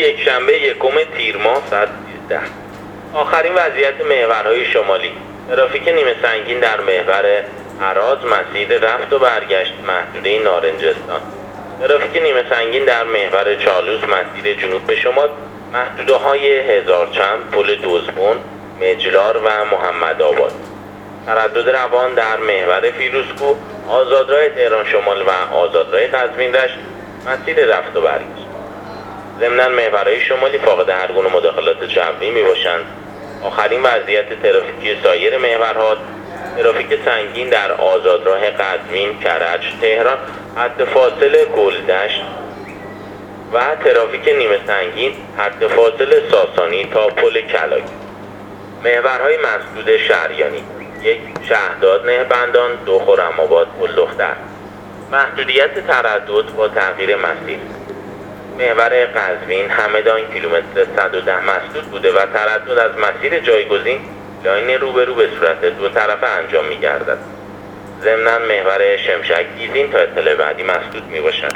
یکشنبه یکم تیر ماه ساعت 13. آخرین وضعیت محورهای شمالی. ترافیک نیمه سنگین در محور هراز مسیر رفت و برگشت محدوده نارنجستان. ترافیک نیمه سنگین در محور چالوس مسیر جنوب به شمال محدوده های هزارچند، پل دزبون، مجلار و محمدآباد. تردد روان در محور فیروزکوه، آزادراه تهران شمال و آزادراه قزوین رشت مسیر رفت و برگشت. ضمناً محورهای شمالی فاقد هر گونه مداخلات جوی می باشند. آخرین وضعیت ترافیکی سایر محورها: ترافیک سنگین در آزادراه قزوین، کرج، تهران حد فاصل گلدشت و ترافیک نیمه سنگین حد فاصل ساسانی تا پل کلاک. محورهای مسدود شهریانی: 1 شهداد نهبندان، 2 خرم‌آباد پل دختر. محدودیت تردد با تغییر مسیر: محور قزوین همدان کیلومتر 110 مسدود بوده و تردد از مسیر جایگزین لاین روبرو به صورت دو طرفه انجام می گردد. ضمناً محور شمشک گیزین تا اطلاع بعدی مسدود می باشد.